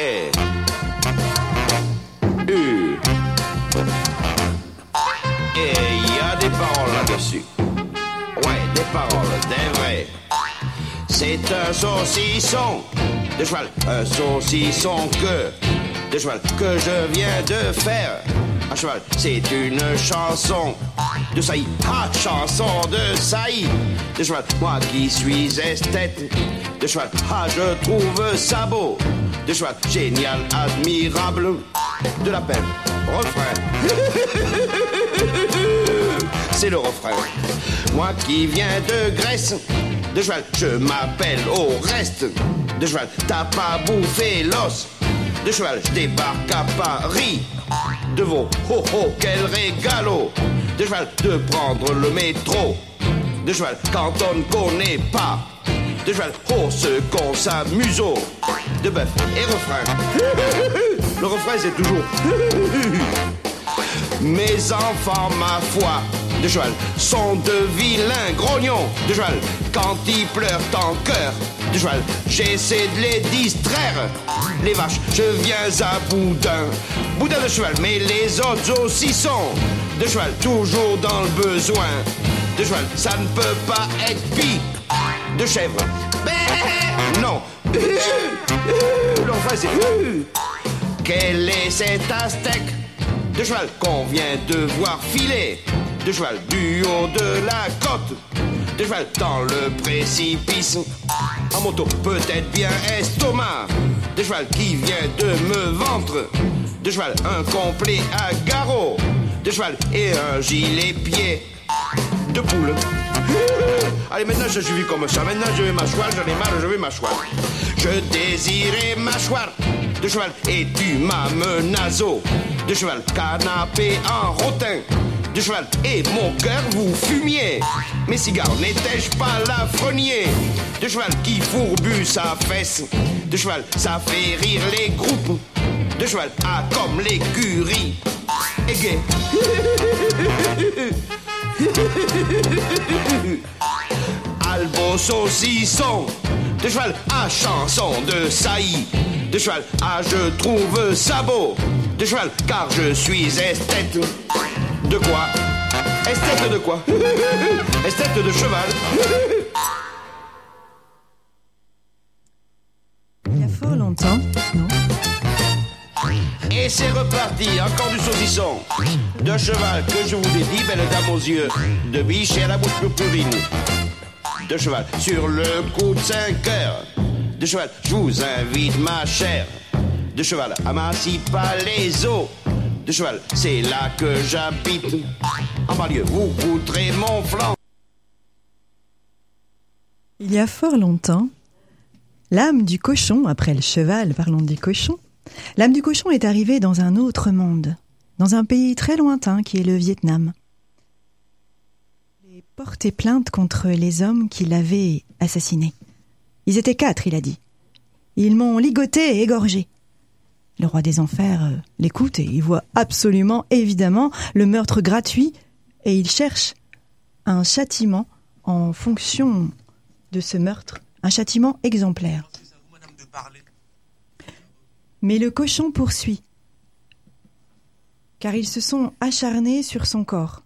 Et il y a des paroles là-dessus. Ouais, des paroles, des vraies. C'est un saucisson de cheval, un saucisson de cheval que je viens de faire. À cheval, c'est une chanson de saillie, chanson de saillie de cheval. Moi qui suis esthète de cheval, je trouve ça beau de cheval, génial, admirable, de la peine, refrain. C'est le refrain. Moi qui viens de Grèce de cheval, je m'appelle au reste de cheval. T'as pas bouffé l'os de cheval, je débarque à Paris de veau. Oh oh, quel régalo de cheval de prendre le métro de cheval quand on ne connaît pas de cheval. Oh, ce qu'on s'amuse de bœuf et refrain. Le refrain c'est toujours mes enfants, ma foi, de cheval, sont de vilains grognons de cheval. Quand ils pleurent en cœur de cheval, j'essaie de les distraire. Les vaches, je viens à boudin de cheval, mais les autres aussi sont de cheval, toujours dans le besoin de cheval. Ça ne peut pas être pis de chèvre. Non. Le refrain c'est quel est cet aztèque de cheval qu'on vient de voir filer de cheval du haut de la côte de cheval dans le précipice en moto, peut-être bien estomac de cheval qui vient de me ventre de cheval, un complet à garrot de cheval et un gilet pied de poule. Allez, maintenant je suis comme ça, maintenant je vais m'asseoir, j'en ai marre, je vais m'asseoir. Je désirais m'asseoir de cheval et tu m'as menacé de cheval, canapé en rotin de cheval, et mon cœur vous fumiez. Mes cigares, n'étais-je pas l'affrenier de cheval qui fourbu sa fesse? De cheval, ça fait rire les groupes. De cheval, ah, comme l'écurie est gay. Albo saucisson de cheval, à chanson de saillie. De cheval, ah, je trouve ça beau. De cheval, car je suis esthète. De quoi? Esthète de quoi? Esthète de cheval. Il y a fort longtemps, non? Et c'est reparti, encore du saucisson. De cheval que je vous ai dit, belle dame aux yeux de biche et à la bouche purpurine. De cheval, sur le coup de 5 heures. De cheval, je vous invite ma chère. De cheval, à Massy-Palaiseau. De cheval, c'est là que j'habite. En banlieue, vous goûterez mon flanc. Il y a fort longtemps, l'âme du cochon, après le cheval, parlons du cochon, l'âme du cochon est arrivée dans un autre monde, dans un pays très lointain qui est le Vietnam. Il portait plainte contre les hommes qui l'avaient assassiné. Ils étaient 4, il a dit. Ils m'ont ligoté et égorgé. Le roi des enfers l'écoute et il voit absolument, évidemment, le meurtre gratuit et il cherche un châtiment en fonction de ce meurtre, un châtiment exemplaire. Mais le cochon poursuit, car ils se sont acharnés sur son corps.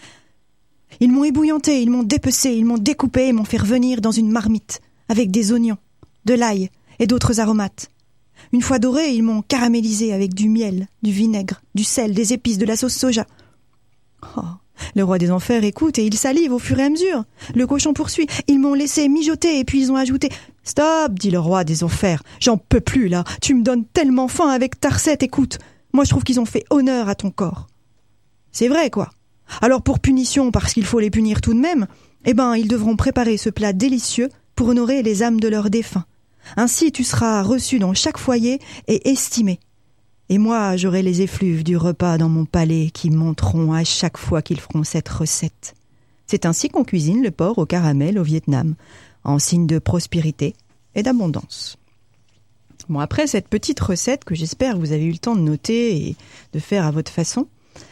Ils m'ont ébouillanté, ils m'ont dépecé, ils m'ont découpé et m'ont fait revenir dans une marmite, avec des oignons, de l'ail et d'autres aromates. Une fois doré, ils m'ont caramélisé avec du miel, du vinaigre, du sel, des épices, de la sauce soja. Oh, le roi des enfers écoute et il salive au fur et à mesure. Le cochon poursuit. Ils m'ont laissé mijoter et puis ils ont ajouté « Stop !» dit le roi des enfers. « J'en peux plus là. Tu me donnes tellement faim avec ta recette. Écoute, moi je trouve qu'ils ont fait honneur à ton corps. » C'est vrai quoi. Alors pour punition, parce qu'il faut les punir tout de même, ils devront préparer ce plat délicieux pour honorer les âmes de leurs défunts. Ainsi tu seras reçu dans chaque foyer et estimé. Et moi, j'aurai les effluves du repas dans mon palais qui monteront à chaque fois qu'ils feront cette recette. C'est ainsi qu'on cuisine le porc au caramel au Vietnam, en signe de prospérité et d'abondance. Bon, après cette petite recette que j'espère vous avez eu le temps de noter et de faire à votre façon,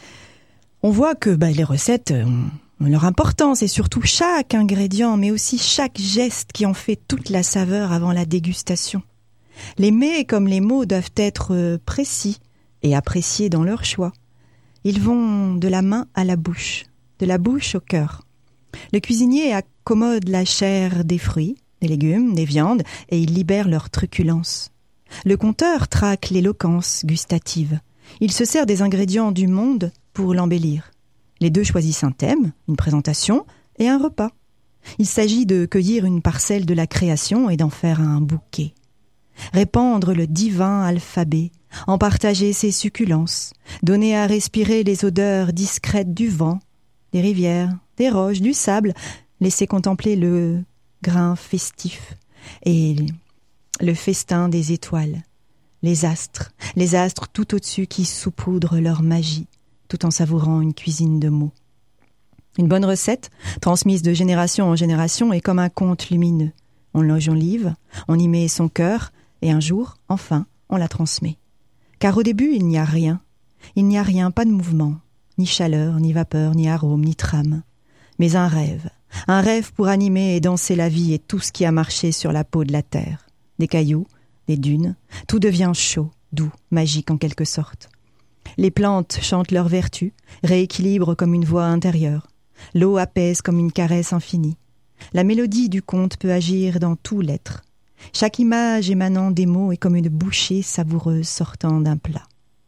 on voit que les recettes ont leur importance et surtout chaque ingrédient, mais aussi chaque geste qui en fait toute la saveur avant la dégustation. Les mets comme les mots doivent être précis et appréciés dans leur choix. Ils vont de la main à la bouche, de la bouche au cœur. Le cuisinier accommode la chair des fruits, des légumes, des viandes et il libère leur truculence. Le conteur traque l'éloquence gustative. Il se sert des ingrédients du monde pour l'embellir. Les deux choisissent un thème, une présentation et un repas. Il s'agit de cueillir une parcelle de la création et d'en faire un bouquet. Répandre le divin alphabet, en partager ses succulences, donner à respirer les odeurs discrètes du vent, des rivières, des roches, du sable, laisser contempler le grain festif et le festin des étoiles, les astres tout au-dessus qui saupoudrent leur magie, tout en savourant une cuisine de mots. Une bonne recette, transmise de génération en génération, est comme un conte lumineux. On l'enjolive, on y met son cœur, et un jour, enfin, on la transmet. Car au début, il n'y a rien, pas de mouvement, ni chaleur, ni vapeur, ni arôme, ni trame. Mais un rêve pour animer et danser la vie et tout ce qui a marché sur la peau de la terre. Des cailloux, des dunes, tout devient chaud, doux, magique en quelque sorte. Les plantes chantent leurs vertus, rééquilibrent comme une voix intérieure. L'eau apaise comme une caresse infinie. La mélodie du conte peut agir dans tout l'être. Chaque image émanant des mots est comme une bouchée savoureuse sortant d'un plat.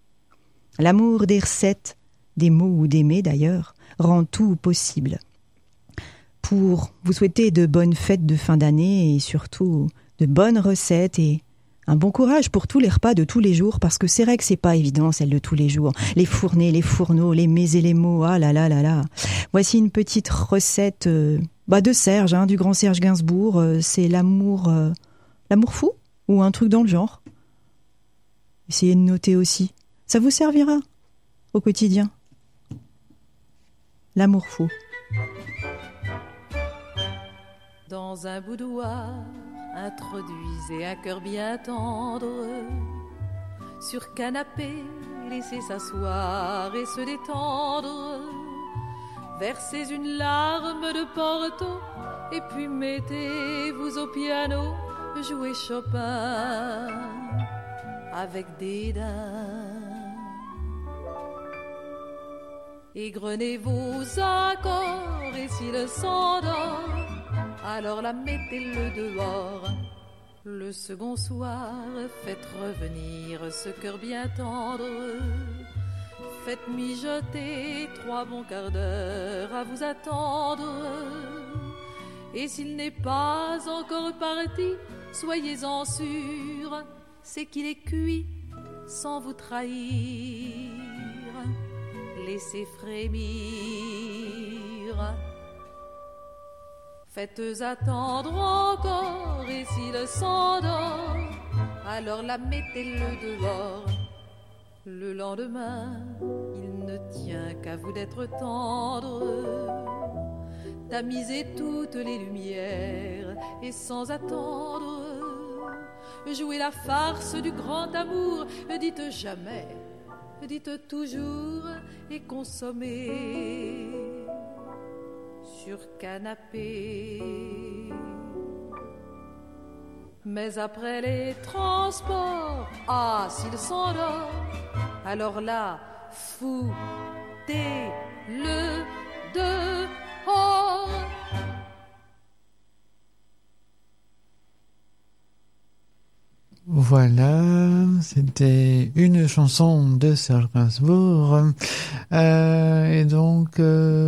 L'amour des recettes, des mots ou des mets d'ailleurs, rend tout possible. Pour vous souhaiter de bonnes fêtes de fin d'année et surtout de bonnes recettes et un bon courage pour tous les repas de tous les jours, parce que c'est vrai que c'est pas évident, celle de tous les jours. Les fournées, les fourneaux, les mets et les mots, ah là là là là. Voici une petite recette de Serge, du grand Serge Gainsbourg. C'est l'amour fou, ou un truc dans le genre. Essayez de noter aussi. Ça vous servira au quotidien. l'amour fou. Dans un boudoir, introduisez un cœur bien tendre. Sur canapé, laissez s'asseoir et se détendre. Versez une larme de Porto et puis mettez-vous au piano, jouez Chopin avec dédain. Égrenez vos accords et s'il s'endort, alors la mettez-le dehors. Le second soir, faites revenir ce cœur bien tendre. Faites mijoter 3 bons quarts d'heure à vous attendre. Et s'il n'est pas encore parti, soyez-en sûr, c'est qu'il est cuit sans vous trahir. Laissez frémir. Faites attendre encore, et s'il s'endort, alors la mettez-le dehors. Le lendemain, il ne tient qu'à vous d'être tendre. Tamisez toutes les lumières, et sans attendre, jouez la farce du grand amour. Dites jamais, dites toujours, et consommez sur canapé. Mais après les transports, ah, s'il s'endort, alors là, foutez-le dehors. Voilà, c'était une chanson de Serge Gainsbourg. Et donc...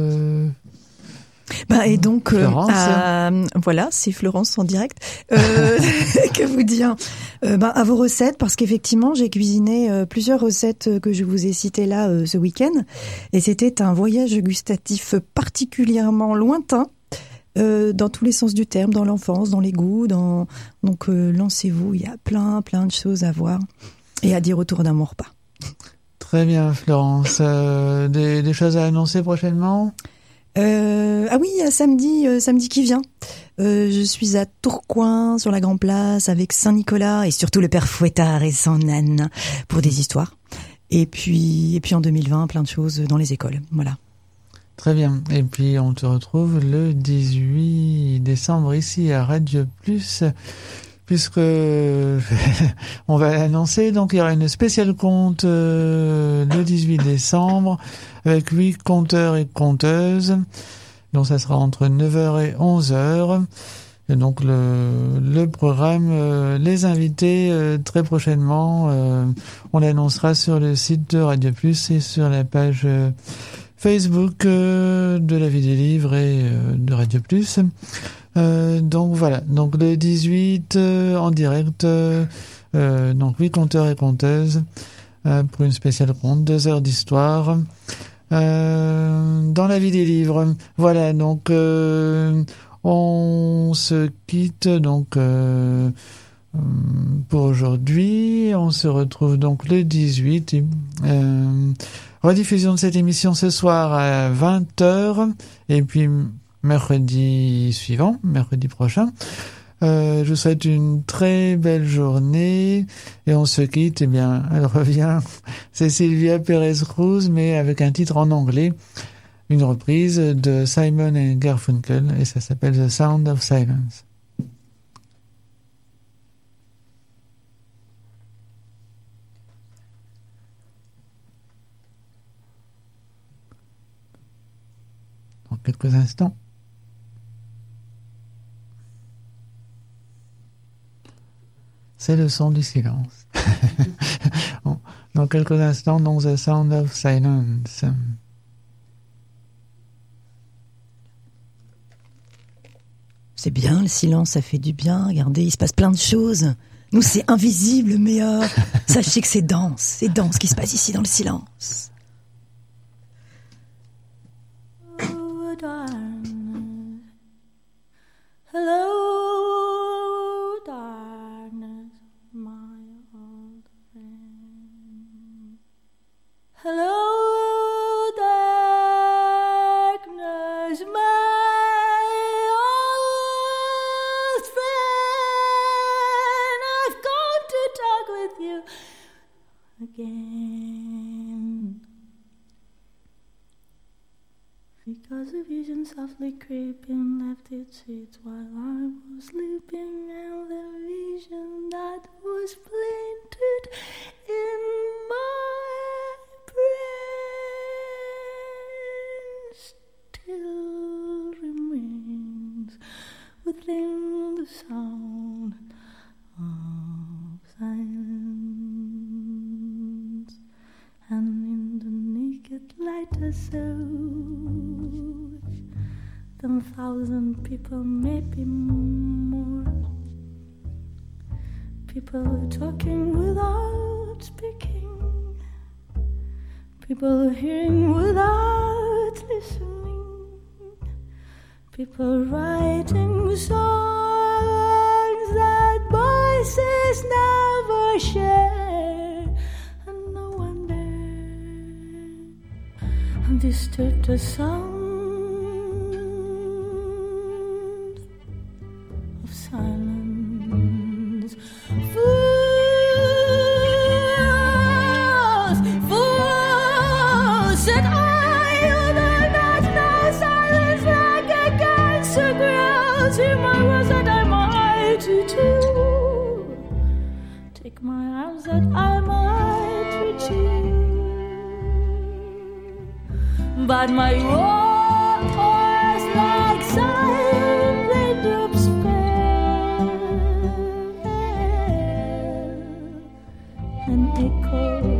Florence. Voilà, c'est Florence en direct. Que vous dire à vos recettes, parce qu'effectivement, j'ai cuisiné plusieurs recettes que je vous ai citées là ce week-end, et c'était un voyage gustatif particulièrement lointain, dans tous les sens du terme, dans l'enfance, dans les goûts, donc lancez-vous, il y a plein de choses à voir et à dire autour d'un bon repas. Très bien, Florence. Des choses à annoncer prochainement? Oui, samedi qui vient. Je suis à Tourcoing, sur la Grand Place, avec Saint-Nicolas et surtout le père Fouettard et son âne pour des histoires. Et puis en 2020, plein de choses dans les écoles. Voilà. Très bien. Et puis on te retrouve le 18 décembre ici à Radio Plus, puisque on va l'annoncer. Donc il y aura une spéciale conte le 18 décembre avec 8 conteurs et conteuses. Donc ça sera entre 9h et 11h. Et donc le programme, les invités très prochainement, on l'annoncera sur le site de Radio Plus et sur la page Facebook de la vie des livres et de Radio Plus. Donc voilà, donc le 18 en direct, donc 8 conteurs et conteuses pour une spéciale conte, 2 heures d'histoire dans la vie des livres. Voilà, donc on se quitte donc pour aujourd'hui. On se retrouve donc le 18. Rediffusion de cette émission ce soir à 20h et puis mercredi prochain. Je vous souhaite une très belle journée et on se quitte. Eh bien, elle revient. C'est Sylvia Perez-Cruz, mais avec un titre en anglais. Une reprise de Simon & Garfunkel et ça s'appelle The Sound of Silence. Dans quelques instants. C'est le son du silence. Dans quelques instants, dans The Sound of Silence. C'est bien, le silence, ça fait du bien. Regardez, il se passe plein de choses. Nous, c'est invisible, mais sachez que c'est dense. C'est dense ce qui se passe ici dans le silence. Oh, darkness. Hello, darkness, my old friend. Hello, darkness. again. Because a vision softly creeping left its seat while I was sleeping, and the vision that was planted in my brain still remains within the sound of silence, and in the naked light I saw 10,000 people, maybe more. People talking without speaking, people hearing without listening, people writing songs that voices never share, and no one dare disturb the sound of silence. Fools, said I, you do not know silence like a cancer grows. Hear my words that I might too. Take my arms that I might reach you. But my voice like silent raindrops fell and echoed